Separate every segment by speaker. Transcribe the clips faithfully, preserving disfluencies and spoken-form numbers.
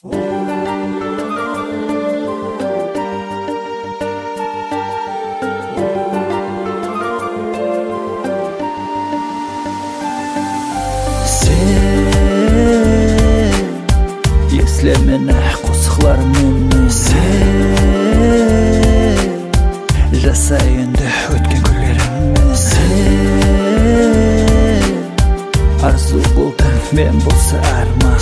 Speaker 1: Есle мені қосықлар мені сен жасайынды өткен күллерімді сен арзу болдың мен болса арма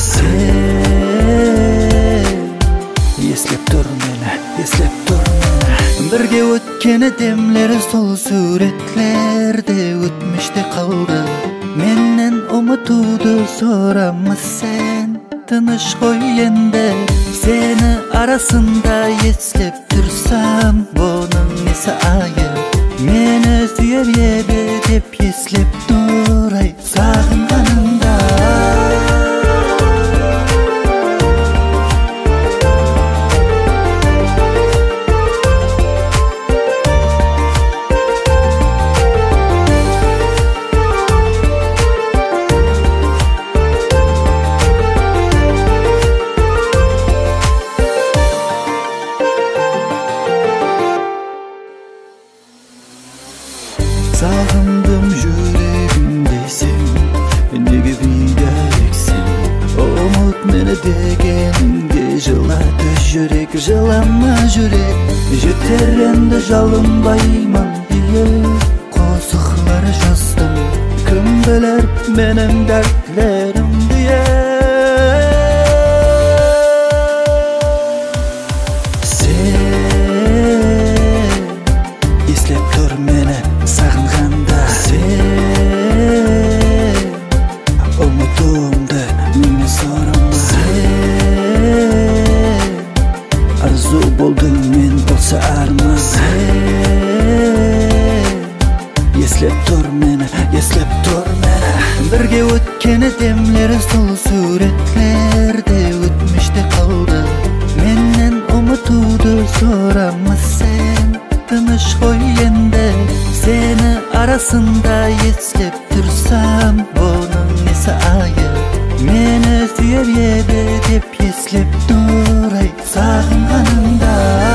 Speaker 1: сен еслеп тұр мені еслеп тұр мені бірге өткен демлер сол суретлерде өтміште қалды менен ұмытуды сорамыз сен тыныш қой енді сені арасында еслеп тұрсам бұның несі айып мені сүйер еді деп еслеп тұрай сағынғанымда Sağındım yüreğimde sen Nege bileceksin Umut meni degeninde Жылады жүрек жылама жүрек Жетер енді жалынбайман diye Қосықлар жаздым Кім білер менің дәртлерім diye Sen Еслеп тұр мені сағынғанда Sen Ұмытуымды менен сұрама Sen Арзу болдың мен болса арман Sen Еслеп тұр мені, еслеп тұр мені Бірге өткен демлер сол суретлерде өтміште қалды Менен ұмытуды сорамыз сен тыныш қой енді сені арасында еслеп тұрсам бұның несі айып мені сүйер еді деп еслеп тұрай сағынғанымда